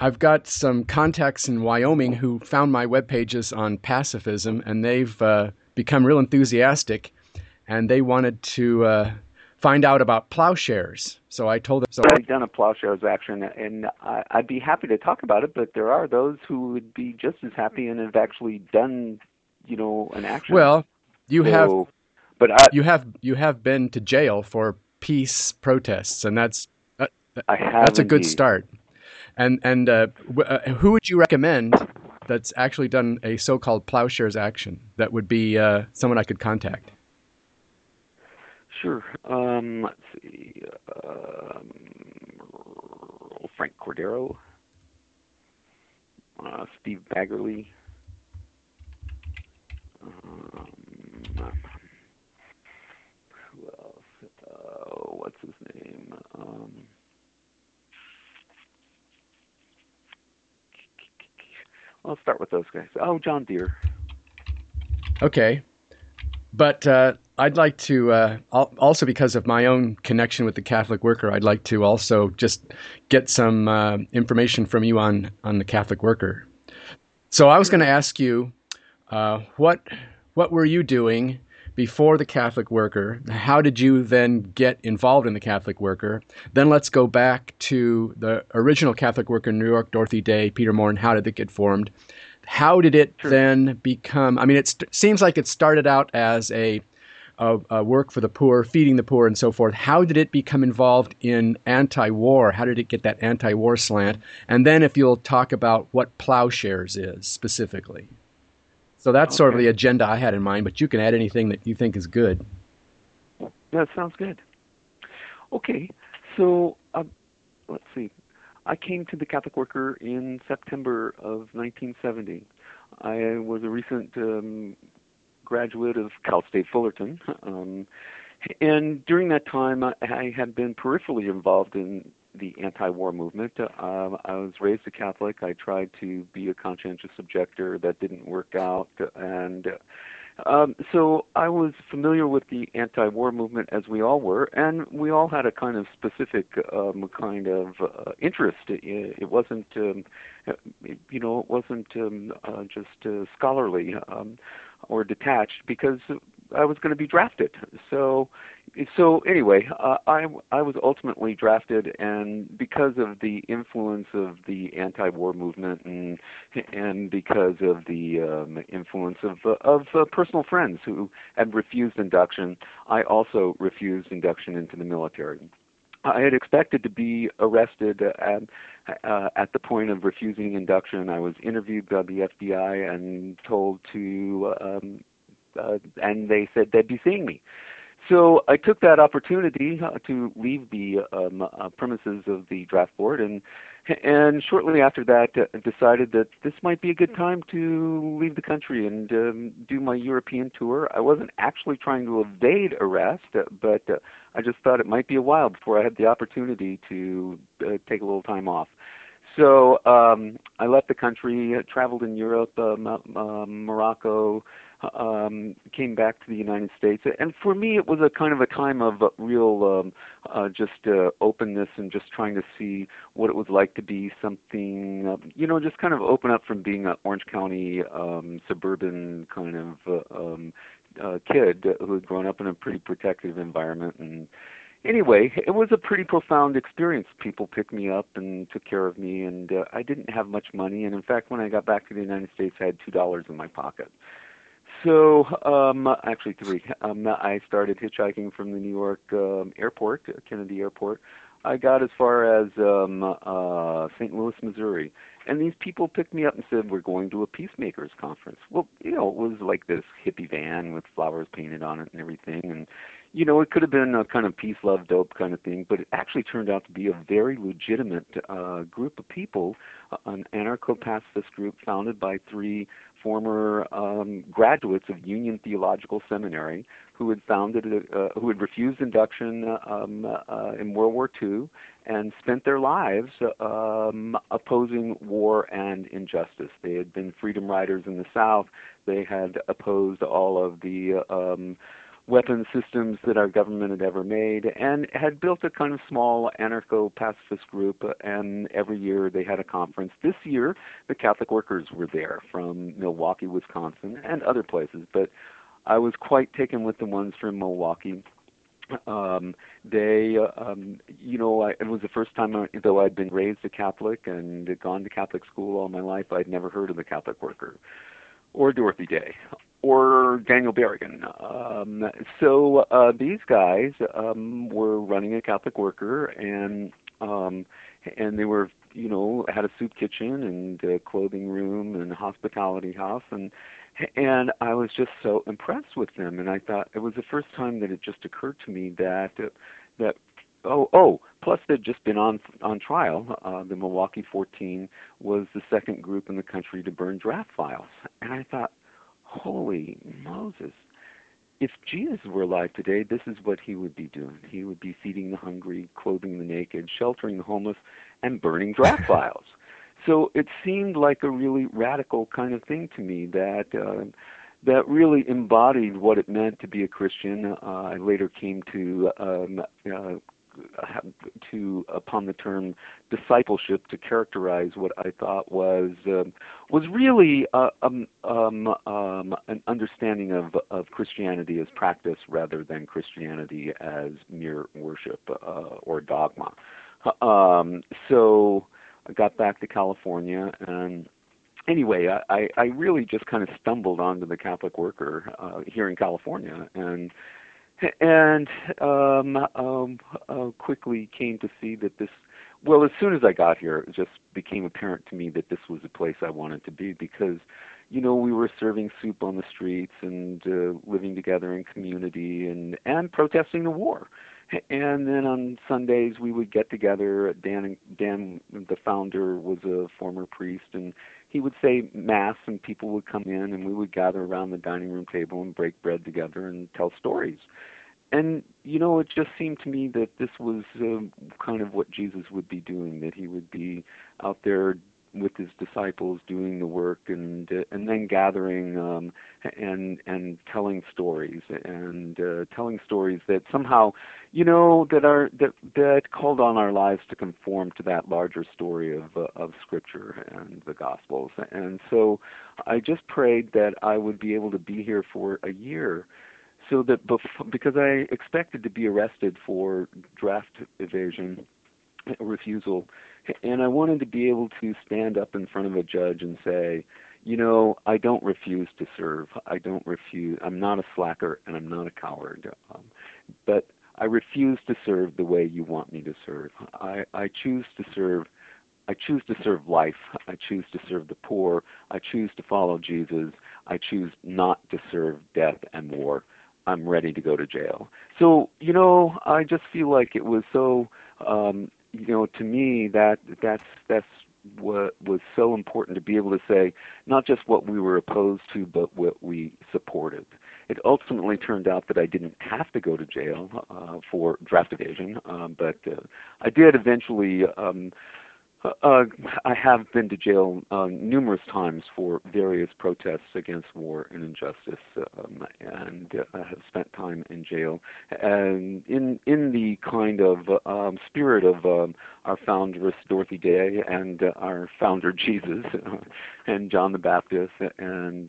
I've got some contacts in Wyoming who found my web pages on pacifism, and they've become real enthusiastic, and they wanted to find out about plowshares. So I told them, I've done a plowshares action, and I'd be happy to talk about it, but there are those who would be just as happy and have actually done, an action. well, you have So, but I, you have been to jail for peace protests, and uh, I have that's a good indeed. start. And who would you recommend that's actually done a so-called plowshares action that would be someone I could contact? Sure. Let's see. Frank Cordero, Steve Baggerly. Um, who else? What's his name? I'll start with those guys. Oh, John Deere. Okay, but I'd like to also, because of my own connection with the Catholic Worker, I'd like to also just get some information from you on the Catholic Worker. So I was Sure. going to ask you, what were you doing before the Catholic Worker? How did you then get involved in the Catholic Worker? Then let's go back to the original Catholic Worker in New York, Dorothy Day, Peter Moore, and how did it get formed? How did it Sure. then become? I mean, it seems like it started out as a work for the poor, feeding the poor, and so forth. How did it become involved in anti-war? How did it get that anti-war slant? And then, if you'll talk about what plowshares is specifically. So that's sort of the Okay. agenda I had in mind, but you can add anything that you think is good. That sounds good. Okay. So let's see. I came to the Catholic Worker in September of 1970. I was a recent graduate of Cal State Fullerton, and during that time, I had been peripherally involved in the anti-war movement. I was raised a Catholic. I tried to be a conscientious objector. That didn't work out, and so I was familiar with the anti-war movement, as we all were, and we all had a kind of specific kind of interest. It wasn't, it wasn't just scholarly or detached, because I was going to be drafted. So anyway, I was ultimately drafted, and because of the influence of the anti-war movement, and because of the influence of personal friends who had refused induction, I also refused induction into the military. I had expected to be arrested at the point of refusing induction. I was interviewed by the FBI and told to, and they said they'd be seeing me. So I took that opportunity to leave the premises of the draft board, and shortly after that decided that this might be a good time to leave the country and do my European tour. I wasn't actually trying to evade arrest, but I just thought it might be a while before I had the opportunity to take a little time off. So I left the country, traveled in Europe, Morocco, came back to the United States, and for me it was a kind of a time of real just openness and just trying to see what it was like to be something, just kind of open up from being an Orange County suburban kind of kid who had grown up in a pretty protective environment. And anyway, it was a pretty profound experience. People picked me up and took care of me, and I didn't have much money. And in fact, when I got back to the United States, I had $2 in my pocket. So, actually three. I started hitchhiking from the New York airport, Kennedy Airport. I got as far as St. Louis, Missouri. And these people picked me up and said, "We're going to a Peacemakers conference." Well, it was like this hippie van with flowers painted on it and everything. And, it could have been a kind of peace, love, dope kind of thing, but it actually turned out to be a very legitimate group of people, an anarcho-pacifist group founded by three former graduates of Union Theological Seminary who had who had refused induction in World War II and spent their lives opposing war and injustice. They had been freedom riders in the South. They had opposed all of the weapon systems that our government had ever made, and had built a kind of small anarcho-pacifist group, and every year they had a conference. This year, the Catholic workers were there from Milwaukee, Wisconsin, and other places, but I was quite taken with the ones from Milwaukee. It was the first time, though I'd been raised a Catholic and had gone to Catholic school all my life, I'd never heard of the Catholic Worker, or Dorothy Day, or Daniel Berrigan. These guys were running a Catholic Worker, and they were, had a soup kitchen and a clothing room and a hospitality house, and I was just so impressed with them. And I thought it was the first time that it just occurred to me that plus they'd just been on trial. The Milwaukee 14 was the second group in the country to burn draft files, and I thought, holy Moses! If Jesus were alive today, this is what he would be doing. He would be feeding the hungry, clothing the naked, sheltering the homeless, and burning draft files. So it seemed like a really radical kind of thing to me that really embodied what it meant to be a Christian. I later came to upon the term discipleship to characterize what I thought was really an understanding of Christianity as practice rather than Christianity as mere worship or dogma. So I got back to California, and anyway, I really just kind of stumbled onto the Catholic Worker here in California, and quickly came to see that this. Well, as soon as I got here, it just became apparent to me that this was the place I wanted to be because, we were serving soup on the streets and living together in community and protesting the war. And then on Sundays we would get together. Dan, the founder, was a former priest, and he would say mass, and people would come in, and we would gather around the dining room table and break bread together and tell stories. And it just seemed to me that this was kind of what Jesus would be doing, that he would be out there with his disciples doing the work and then gathering and telling stories that somehow that called on our lives to conform to that larger story of Scripture and the Gospels. And so I just prayed that I would be able to be here for a year, so that because I expected to be arrested for draft evasion, refusal, and I wanted to be able to stand up in front of a judge and say, I don't refuse to serve. I'm not a slacker, and I'm not a coward. But I refuse to serve the way you want me to serve. I choose to serve. I choose to serve life. I choose to serve the poor. I choose to follow Jesus. I choose not to serve death and war. I'm ready to go to jail. So, I just feel like it was so, to me, that's what was so important, to be able to say not just what we were opposed to, but what we supported. It ultimately turned out that I didn't have to go to jail for draft evasion, but I did eventually. I have been to jail numerous times for various protests against war and injustice, and I have spent time in jail. And in the kind of spirit of our foundress Dorothy Day and our founder Jesus and John the Baptist and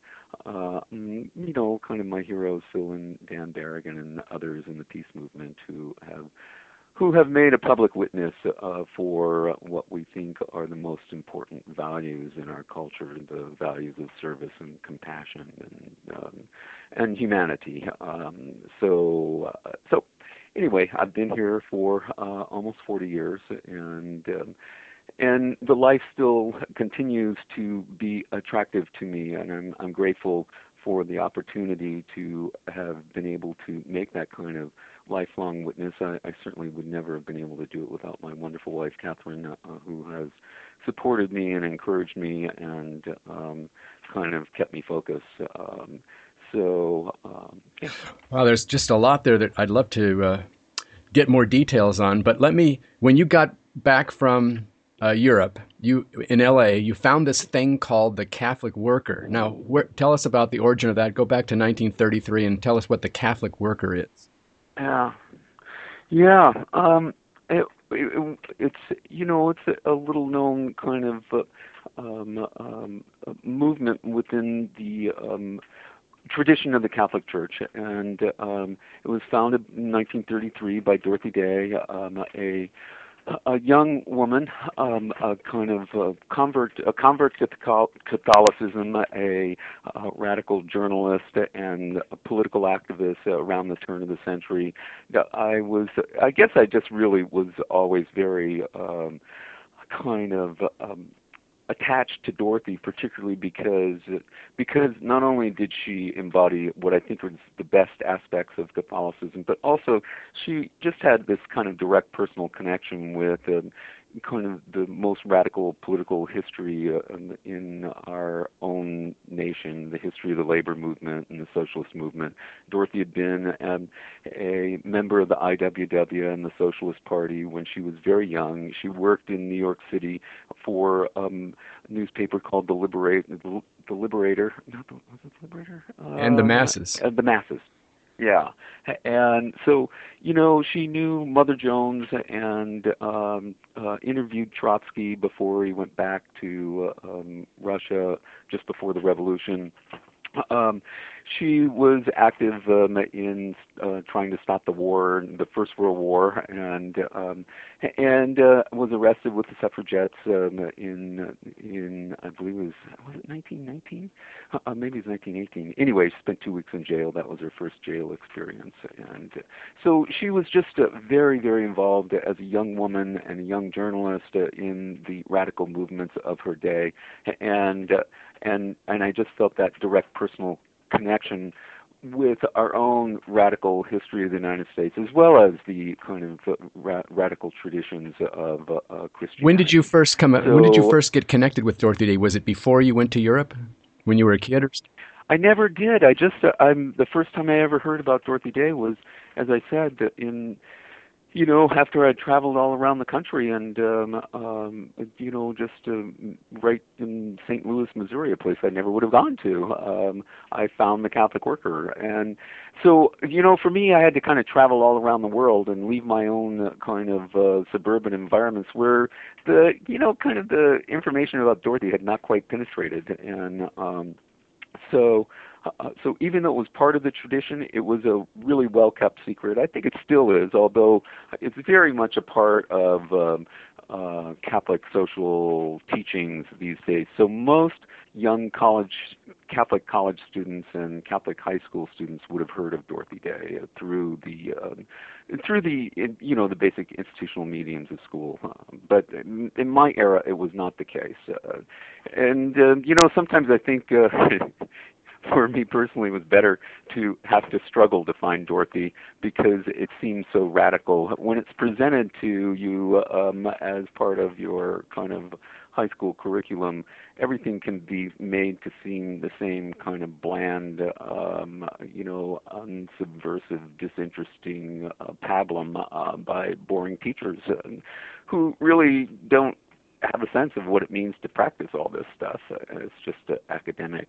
kind of my heroes Phil and Dan Berrigan and others in the peace movement who have made a public witness for what we think are the most important values in our culture, the values of service and compassion and humanity. So anyway, I've been here for almost 40 years, and the life still continues to be attractive to me, and I'm grateful for the opportunity to have been able to make that kind of lifelong witness. I certainly would never have been able to do it without my wonderful wife, Catherine, who has supported me and encouraged me and kind of kept me focused. Yeah. Well, there's just a lot there that I'd love to get more details on. But when you got back from Europe, you in L.A., you found this thing called the Catholic Worker. Now, tell us about the origin of that. Go back to 1933 and tell us what the Catholic Worker is. Yeah, yeah. It's it's a little known kind of movement within the tradition of the Catholic Church, and it was founded in 1933 by Dorothy Day, a young woman, a kind of a convert to Catholicism, a radical journalist and a political activist around the turn of the century. I guess I just really was always very kind of attached to Dorothy, particularly because not only did she embody what I think was the best aspects of Catholicism, but also she just had this kind of direct personal connection with kind of the most radical political history in our own nation, the history of the labor movement and the socialist movement. Dorothy had been a member of the IWW and the Socialist Party when she was very young. She worked in New York City for a newspaper called The Liberator. Not the, was it The Liberator? And the masses. The Masses. Yeah, and so she knew Mother Jones and interviewed Trotsky before he went back to Russia just before the revolution. She was active in trying to stop the war, the First World War, and was arrested with the suffragettes in I believe was it 1919? Maybe it was 1918. Anyway, she spent 2 weeks in jail. That was her first jail experience, and so she was just very, very involved as a young woman and a young journalist in the radical movements of her day, and I just felt that direct personal connection with our own radical history of the United States, as well as the kind of radical traditions of Christianity. When did you first when did you first get connected with Dorothy Day? Was it before you went to Europe, when you were a kid? I never did. I'm the first time I ever heard about Dorothy Day was, as I said, after I traveled all around the country and, just right in St. Louis, Missouri, a place I never would have gone to, I found the Catholic Worker. And so, for me, I had to kind of travel all around the world and leave my own kind of suburban environments where kind of the information about Dorothy had not quite penetrated. And so even though it was part of the tradition, it was a really well-kept secret. I think it still is, although it's very much a part of Catholic social teachings these days. So most young Catholic college students and Catholic high school students would have heard of Dorothy Day through the the basic institutional mediums of school. But in my era, it was not the case. Sometimes I think for me personally, it was better to have to struggle to find Dorothy because it seems so radical. When it's presented to you as part of your kind of high school curriculum, everything can be made to seem the same kind of bland, unsubversive, disinteresting pablum by boring teachers who really don't have a sense of what it means to practice all this stuff. It's just academic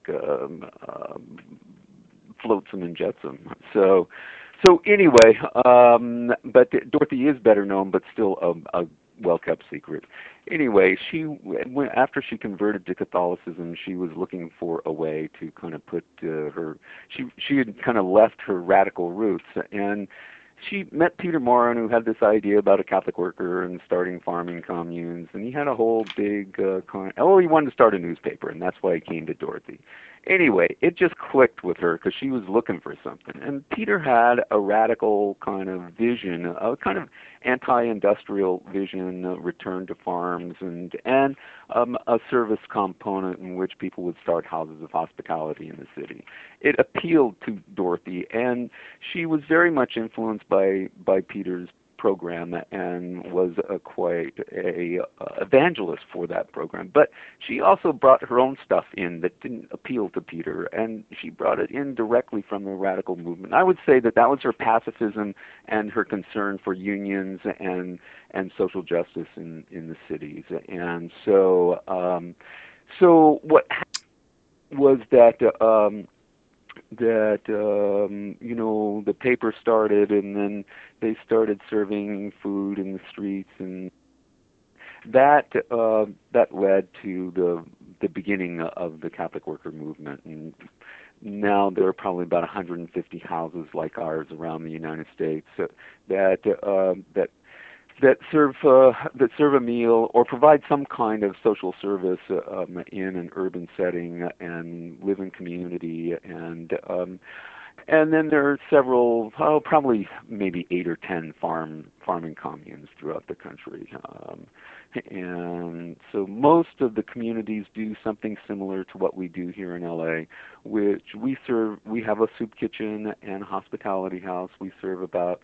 flotsam and jetsam. So anyway, but Dorothy is better known, but still a well-kept secret. Anyway, after she converted to Catholicism, she was looking for a way to kind of put she had kind of left her radical roots, and she met Peter Morin, who had this idea about a Catholic worker and starting farming communes, and he had a whole big he wanted to start a newspaper, and that's why he came to Dorothy. Anyway, it just clicked with her because she was looking for something, and Peter had a radical kind of vision, a kind of anti-industrial vision, return to farms, and a service component in which people would start houses of hospitality in the city. It appealed to Dorothy, and she was very much influenced by Peter's program and was quite a evangelist for that program. But she also brought her own stuff in that didn't appeal to Peter, and she brought it in directly from the radical movement. I would say that was her pacifism and her concern for unions and social justice in the cities. And so what happened was that the paper started, and then they started serving food in the streets, and that led to the beginning of the Catholic worker movement. And now there are probably about 150 houses like ours around the United States that serve a meal or provide some kind of social service in an urban setting and live in community. And then there are several, probably maybe 8 or 10 farming communes throughout the country. And so most of the communities do something similar to what we do here in LA, which we have a soup kitchen and a hospitality house. We serve about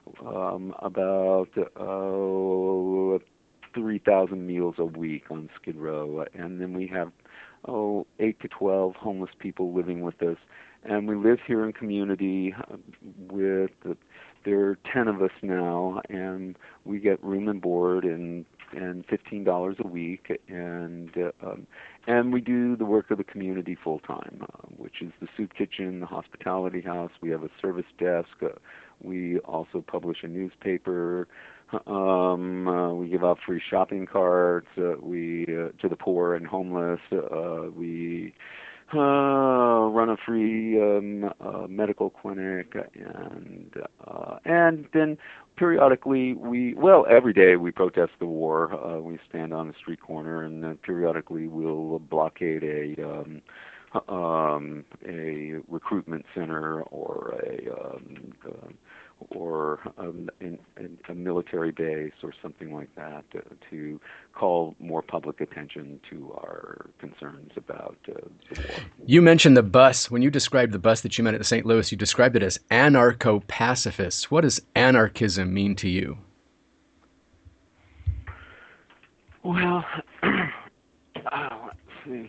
3,000 meals a week on Skid Row, and then we have 8 to 12 homeless people living with us, and we live here in community there are 10 of us now, and we get room and board and $15 a week, and we do the work of the community full time, which is the soup kitchen, the hospitality house. We have a service desk. We also publish a newspaper. We give out free shopping carts. To the poor and homeless. We run a free medical clinic, and then periodically every day we protest the war. We stand on the street corner, and periodically we'll blockade a recruitment center or a military base or something like that to call more public attention to our concerns about the war. You mentioned the bus. When you described the bus that you met at St. Louis, you described it as anarcho-pacifists. What does anarchism mean to you? Well, let's see.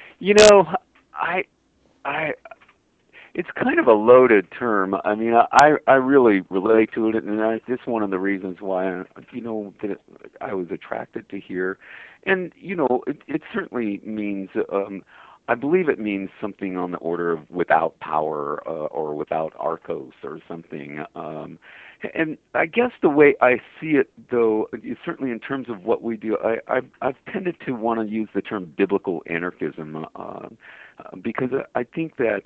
It's kind of a loaded term. I mean, I really relate to it, and it's one of the reasons why that I was attracted to here. And it certainly means. I believe it means something on the order of without power or without arcos or something. And I guess the way I see it, though, is certainly in terms of what we do, I've tended to want to use the term biblical anarchism because I think that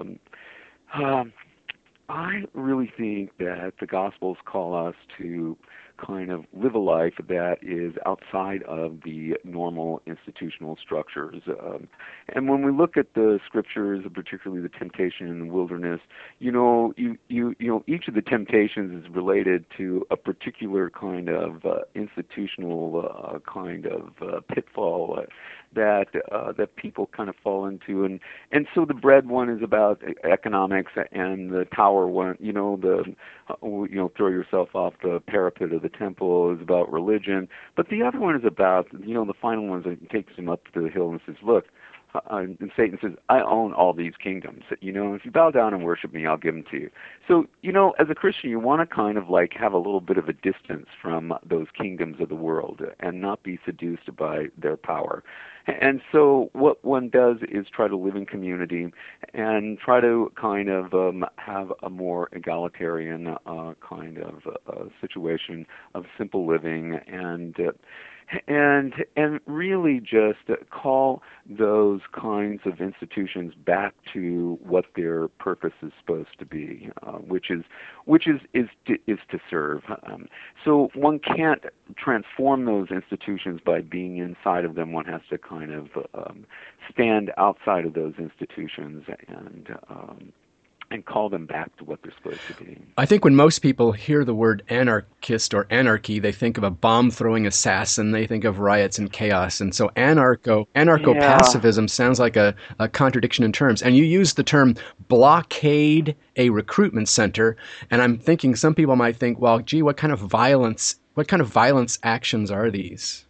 I really think that the Gospels call us to kind of live a life that is outside of the normal institutional structures. And when we look at the scriptures, particularly the temptation in the wilderness, each of the temptations is related to a particular kind of institutional kind of pitfall that people kind of fall into, and so the bread one is about economics, and the tower one, throw yourself off the parapet of the temple, is about religion. But the other one is about, the final one is takes him up to the hill and says, look, and Satan says, I own all these kingdoms. If you bow down and worship me, I'll give them to you. So, as a Christian, you want to kind of like have a little bit of a distance from those kingdoms of the world and not be seduced by their power. And so what one does is try to live in community and try to kind of have a more egalitarian kind of situation of simple living and really just call those kinds of institutions back to what their purpose is supposed to be, which is to serve. So one can't transform those institutions by being inside of them. One has to kind of stand outside of those institutions and call them back to what they're supposed to be. I think when most people hear the word anarchist or anarchy, they think of a bomb-throwing assassin. They think of riots and chaos. And so Yeah, anarcho-pacifism sounds like a contradiction in terms. And you use the term blockade a recruitment center. And I'm thinking some people might think, well, gee, what kind of violence actions are these?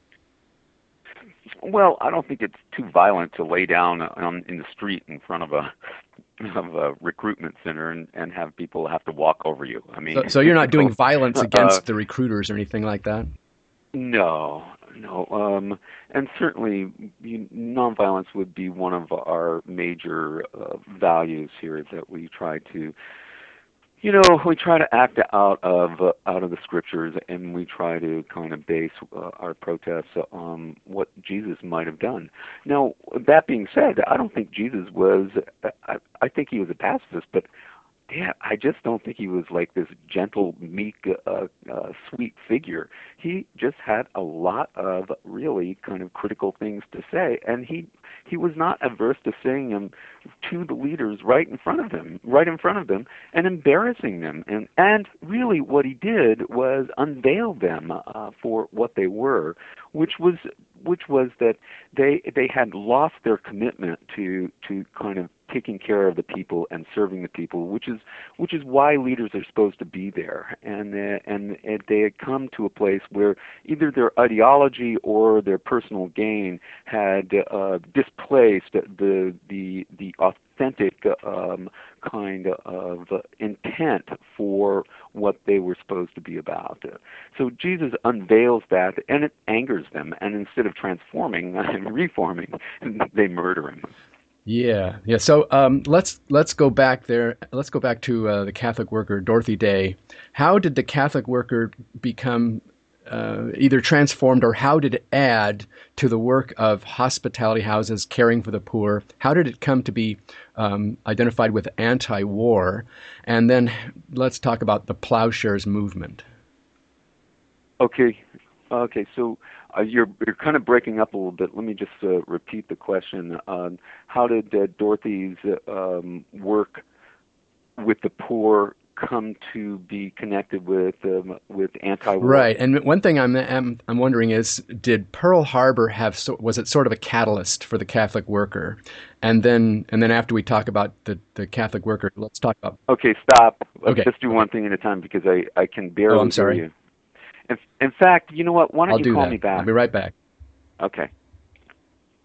well, I don't think it's too violent to lay down in the street in front of a recruitment center and have people have to walk over you. I mean, So you're not doing violence uh, against the recruiters or anything like that? no, no, and certainly nonviolence would be one of our major values here that we try to. We try to act out of the scriptures, and we try to kind of base our protests on what Jesus might have done. Now, that being said, I don't think Jesus was. I think he was a pacifist, but yeah, I just don't think he was like this gentle, meek, sweet figure. He just had a lot of really kind of critical things to say, and he was not averse to saying them to the leaders right in front of them, and embarrassing them. And really, what he did was unveil them for what they were, which was that they had lost their commitment to kind of taking care of the people and serving the people, which is why leaders are supposed to be there. And they had come to a place where either their ideology or their personal gain had displaced the authentic kind of intent for what they were supposed to be about. So Jesus unveils that, and it angers them. And instead of transforming and reforming, they murder him. Yeah, yeah. So let's go back there. Let's go back to the Catholic worker Dorothy Day. How did the Catholic worker become either transformed, or how did it add to the work of hospitality houses, caring for the poor? How did it come to be identified with anti-war? And then let's talk about the Plowshares movement. Okay. Okay. So you're kind of breaking up a little bit. Let me just repeat the question. How did Dorothy's work with the poor come to be connected with anti-war? Right, and one thing I'm wondering is, did Pearl Harbor was it sort of a catalyst for the Catholic worker? And then after we talk about the Catholic worker, let's talk about. Okay. Stop. Let's Okay, just do okay. one thing at a time because I can Oh, barely I'm hear sorry. you. In fact, you know what? Why I'll don't you do call that. me I'll back? be right back. Okay.